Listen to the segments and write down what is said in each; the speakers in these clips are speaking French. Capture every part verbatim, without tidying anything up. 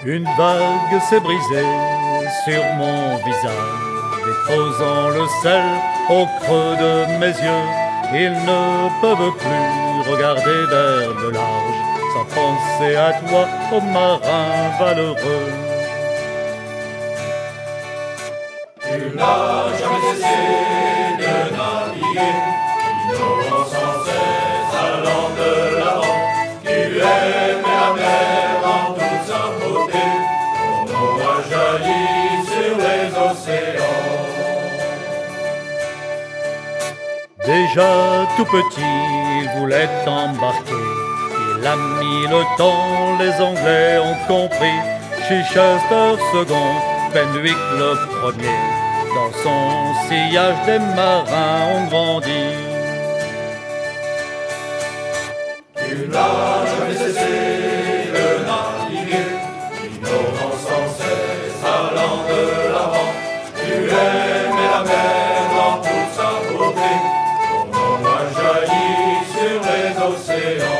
Une vague s'est brisée sur mon visage, déposant le sel au creux de mes yeux. Ils ne peuvent plus regarder vers le large sans penser à toi, ô marin valeureux. Tu n'as jamais cessé de naviguer, ignorant sans cesse allant de l'avant. Tu aimais la mer en toute sa beauté, ton nom a jailli sur les océans. Déjà tout petit, il voulait t'embarquer. Il a mis le temps, les Anglais ont compris. Chichester second, Fenwick le premier. Dans son sillage, des marins ont grandi. Tu n'as jamais cessé de naviguer, ignorant sans cesse allant de l'avant. Tu aimais la mer dans toute sa beauté, ton nom a jailli sur les océans.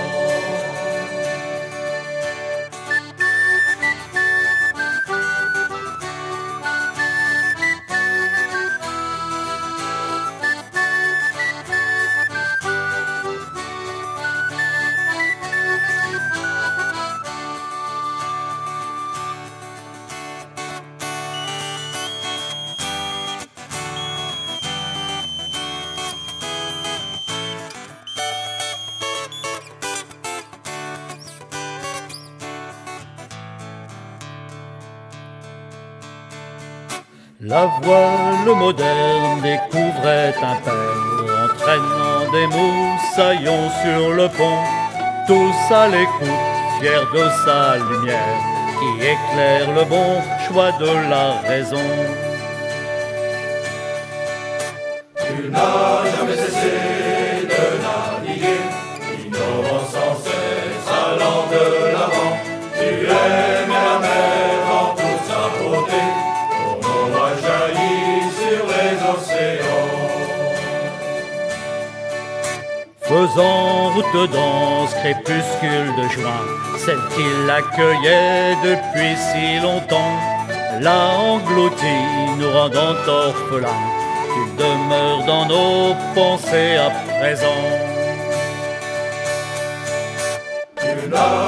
La voile moderne découvrait un père, entraînant des moussaillons sur le pont. Tous à l'écoute, fiers de sa lumière, qui éclaire le bon choix de la raison. Tu n'as jamais cessé de naviguer, ignorant sans cesse allant de l'avant. Tu aimais la mer en toute sa beauté, ton nom a jailli sur les océans. Faisant route dans ce crépuscule de juin, celle qui l'accueillait depuis si longtemps l'a englouti, nous rendant orphelins. Tu demeures dans nos pensées à présent. Tu n'as